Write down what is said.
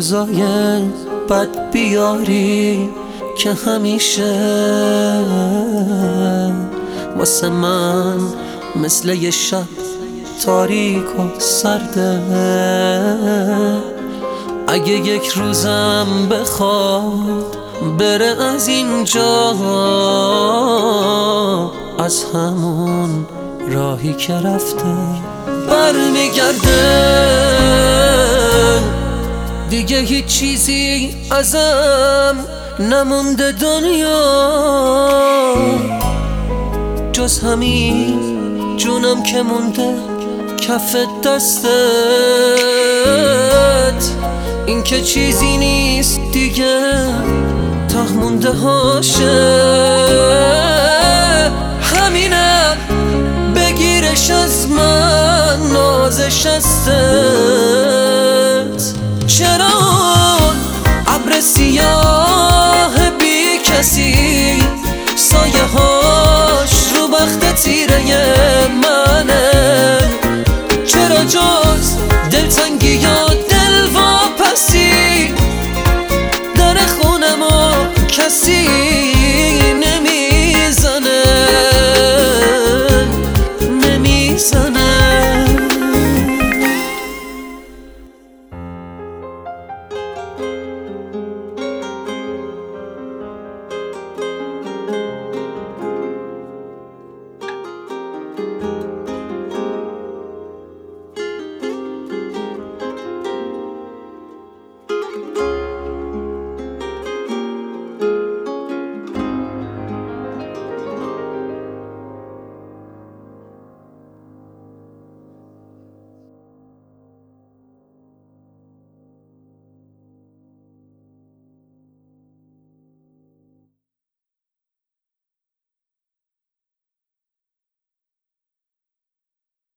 روزای بد بیاری که همیشه واسه من مثل یه شب تاریک و سرده. اگه یک روزم بخواد بره از اینجا، از همون راهی که رفته برمیگرده. دیگه هیچ چیزی ازم نمونده دنیا، جز همین جونم که مونده کف دستت. این که چیزی نیست دیگه، تا مونده هاشه. همینم بگیرش از من، نازش ازت. چرا ابر سیاه بی کسی سایه هاش رو بخت تیره